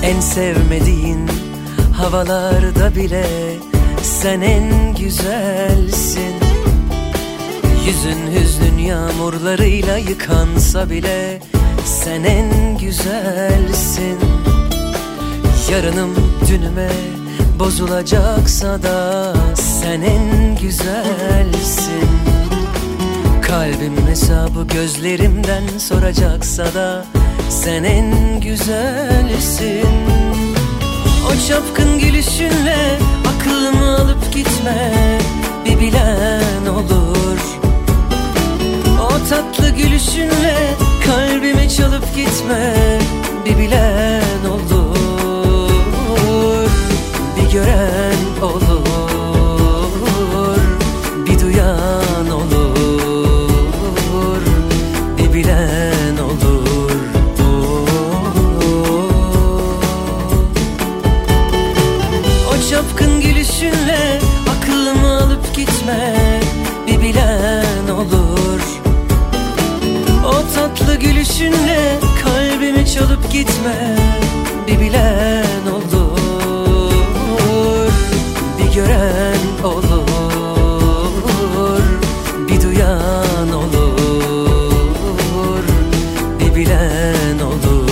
En sevmediğin havalarda bile sen en güzelsin. Yüzün hüznün yağmurlarıyla yıkansa bile sen en güzelsin. Yarınım dünüme bozulacaksa da sen en güzelsin. Kalbim hesabı gözlerimden soracaksa da sen en güzelsin. O çapkın gülüşünle aklımı alıp gitme, bir bilen olur. O tatlı gülüşünle kalbimi çalıp gitme, bir bilen olur. Bir gören olur, bir duyan olur, bir bilen olur. O çapkın gülüşünle aklımı alıp gitme, bir bilen olur. O tatlı gülüşünle kalbimi çalıp gitme, bir bilen olur. Bir gören olur, bir duyan olur, bir bilen olur.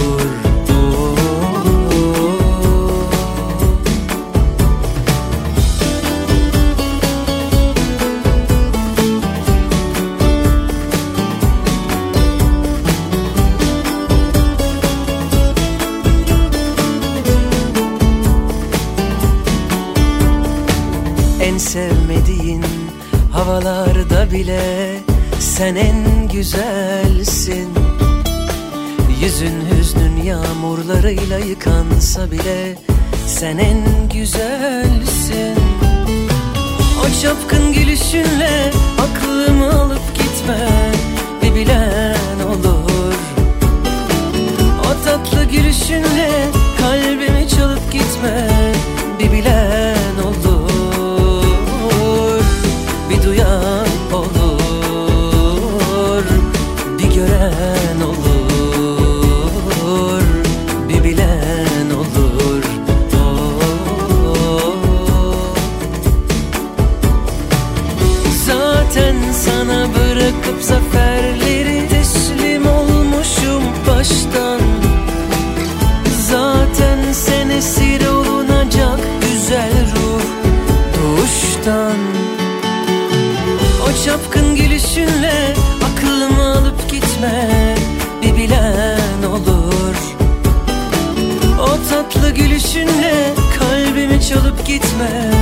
En sevmediğin havalarda bile sen en güzelsin. Yüzün hüznün yağmurlarıyla yıkansa bile sen en güzelsin. O çapkın gülüşünle aklımı alıp gitme, bir bilen olur. O tatlı gülüşünle kalbimi çalıp gitme, bir bilen olur. Bir duyan olur, bir gören olur, bir bilen olur. Zaten sana bırakıp zaferleri teslim olmuşum baştan. Zaten sen esir olunacak güzel ruh doğuştan. O çapkın gülüşünle aklımı alıp gitme, bir bilen olur. O tatlı gülüşünle kalbimi çalıp gitme,